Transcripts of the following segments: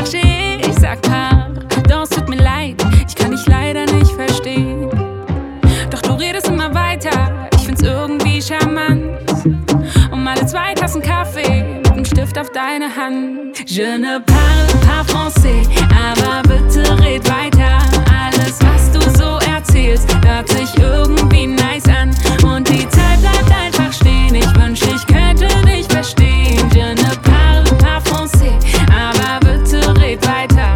chercher. Ich sag pardon, es tut mir leid, ich kann dich leider nicht verstehen. Doch du redest immer weiter, ich find's irgendwie charmant. Alle 2 Tassen Kaffee mit dem Stift auf deine Hand. Je ne parle pas français, aber bitte red weiter. Alles, was du so erzählst, hört sich irgendwie nice an. Und die Zeit bleibt einfach stehen, ich wünschte, ich könnte dich verstehen. Je ne parle pas français, aber bitte red weiter.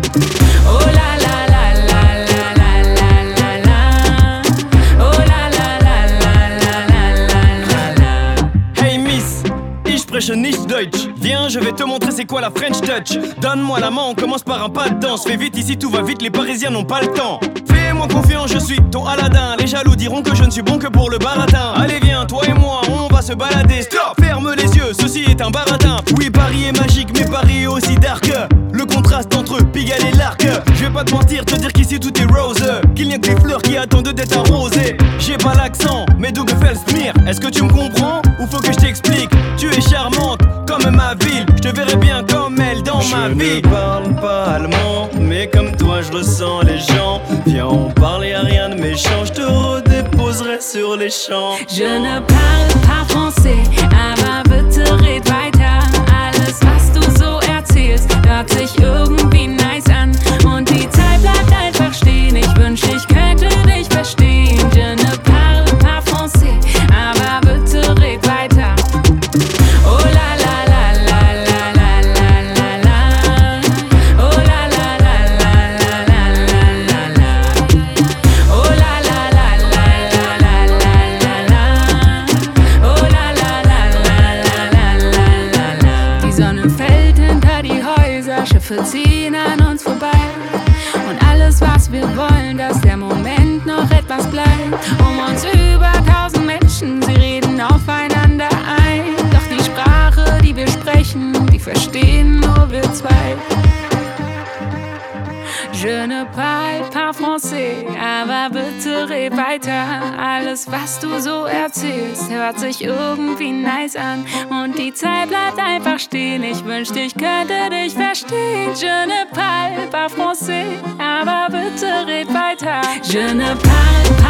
Oh la la la la la la la la la. Oh la la la la la la la la. Hey Miss, ich spreche nicht Deutsch. Viens, je vais te montrer c'est quoi la French touch. Donne-moi la main, on commence par un pas de danse. Fais vite ici, tout va vite, les Parisiens n'ont pas le temps. Fais-moi confiance, je suis ton Aladdin. Les jaloux diront que je ne suis bon que pour le baratin. Allez viens, toi et moi, on va se balader. Stop, ferme les yeux, ceci est un baratin. Oui, Paris est magique, mais Paris est aussi dark. Le contraste entre Pigalle et l'Arc. Je vais pas te mentir, te dire qu'ici tout est rose. Qu'il n'y a que les fleurs qui attendent d'être arrosées. J'ai pas l'accent, mais Doug Felsmir. Est-ce que tu me comprends ou faut que je t'explique? Tu es charmante comme ma ville, je te verrai bien comme elle dans ma vie. Je ne parle pas allemand, mais comme toi je ressens les gens. Viens, on parle, y'a rien de méchant, je te redéposerai sur les champs. Je ne parle pas français, aber bitte red weiter. Alles, was du so erzählst, hört sich irgendwie nice an. Und die Zeit bleibt einfach stehen, ich wünschte, ich könnte dich verstehen. Je ne parle pas français, aber bitte red weiter. Oh la la la la la la la la la. Oh la la la la la la la la. Oh la la la la la la la la. Oh la la la la la la la la. Die Sonne fällt hinter die Häuser, Schiffe ziehen an uns vorbei. Und alles, was wir wollen, dass der Moment noch etwas bleibt. Um uns über 1000 Menschen, sie reden aufeinander ein. Doch die Sprache, die wir sprechen, die verstehen nur wir 2. Je ne parle pas français, aber bitte red weiter. Alles, was du so erzählst, hört sich irgendwie nice an. Und die Zeit bleibt einfach stehen, ich wünschte, ich könnte dich verstehen. Je ne parle pas français, aber bitte red weiter. Je ne parle pas